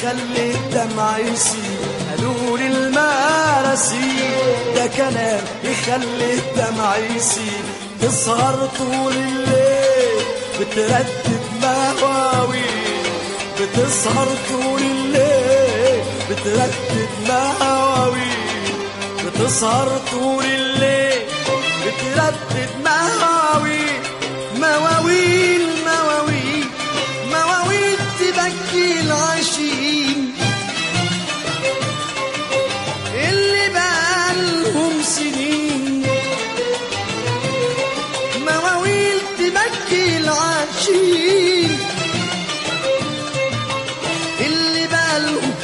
يخلي الدمع يسيل. قالوا لي المراسيل ده كلام يخلي الدمع يسيل. تسهر طول الليل بتردد مواويل، بتسهر طول الليل بتردد مواويل، بتسهر طول الليل بتردد مواويل. مواويل مواويل مواويل تبكي العاشقين اللي بقالهم سنين. مواويل تبكي العاشقين اللي بقالهم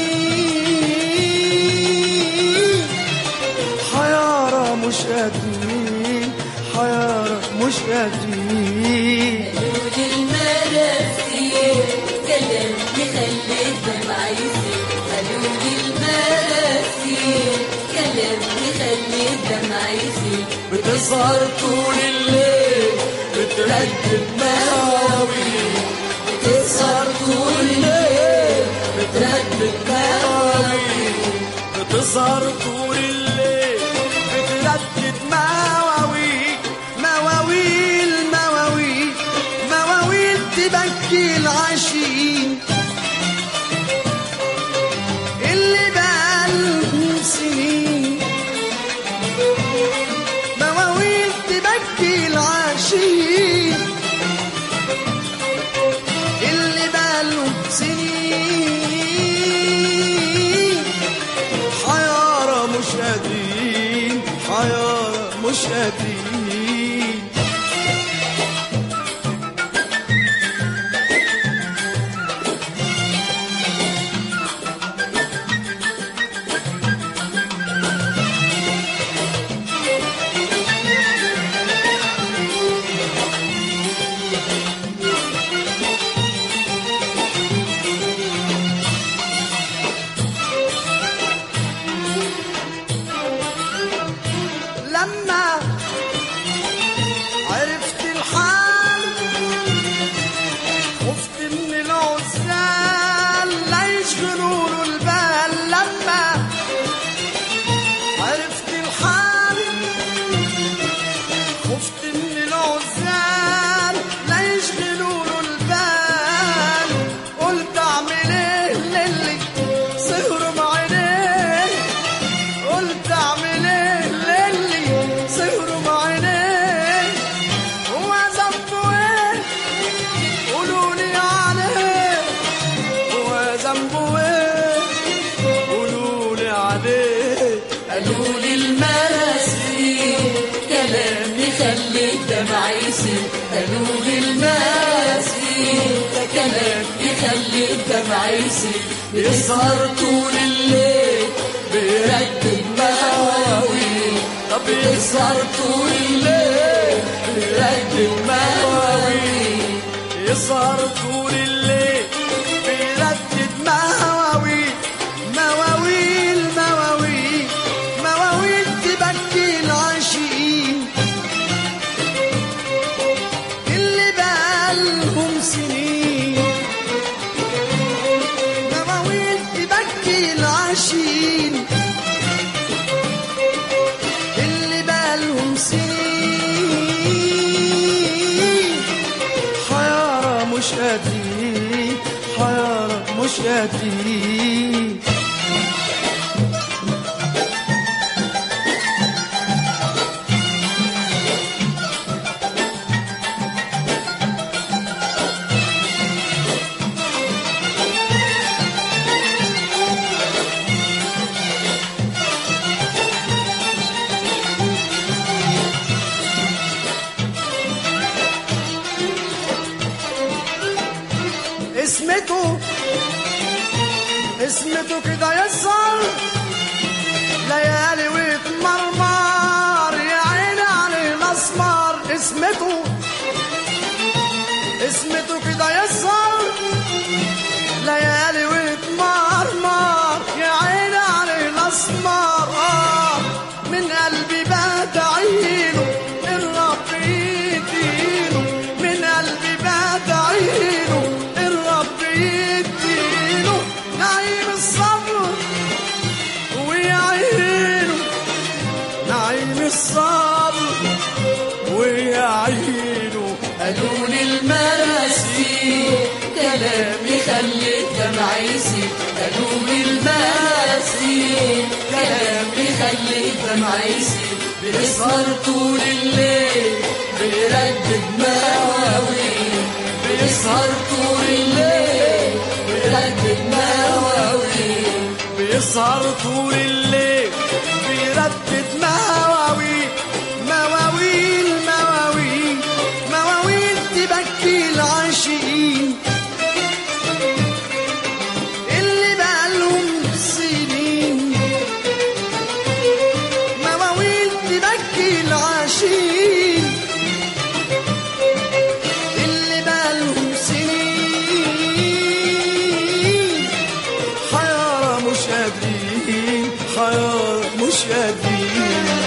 سنين. حيارة مش قادرين، حيارة مش قادرين. قالوا لي المراسيل كلام يخلي الدمع يسيل. قالوا لي المراسيل كلام يخلي الدمع يسيل. بتسهر طول الليل بتردد مواويل، بتسهر طول الليل بتردد مواويل، بتسهر طول الليل بتردد مواويل. مواويل مواويل مواويل تبكي العاشقين اللي بقالهم سنين. مواويل تبكي العاشقين اللي بقالهم سنين. حيارة مش قادرين، حيارة مش قادرين. لما عرفت الحال خفت من العزال لا يشغلوا له البال. لما عرفت الحال خفت من العزال لا يشغلوا له البال. قلت اعمل ايه للي سهروا بعينيه، قلت اعمل ايه للي سهروا بعينيه. هو ذنبه ايه قولوا لي عليه، هو ذنبه ايه قولوا لي عليه. قالوا لي المراسيل كلام يخلي الدمع يسيل. قالوا لي المراسيل كلام يخلي الدمع يسيل. يسهر طول الليل بيردد مواويل. طب يسهر طول الليل بيردد مواويل، يسهر طول الليل بيردد مواويل. مواويل مواويل مواويل تبكي العاشقين اللي بقالهم سنين. مواويل تبكي العاشقين اللي بقالهم سنين. حيارة مش قادرين، حيارة مش قادرين. اسمته كده يسهر ليالي ويتمرمر يا عيني عليه الاسمر. اسمته كده يسهر ليالي ويتمرمر يا عيني عليه الاسمر. من قلبي بدعيله الرب يديله، من قلبي بدعيله الرب يديله. كلام يخلي الدمع يسيل قالوا الماسين كلام يخلي الدمع يسيل بيسهر طول الليل بيردد مواويل بيسهر طول الليل بيردد مواويل بيسهر طول الليل بيردد مواويل مواويل مواويل مواويل تبكي العاشقين اللي بقالهم سنين مواويل تبكي العاشقين اللي بقالهم سنين حيارى مش قادرين حيارى مش قادرين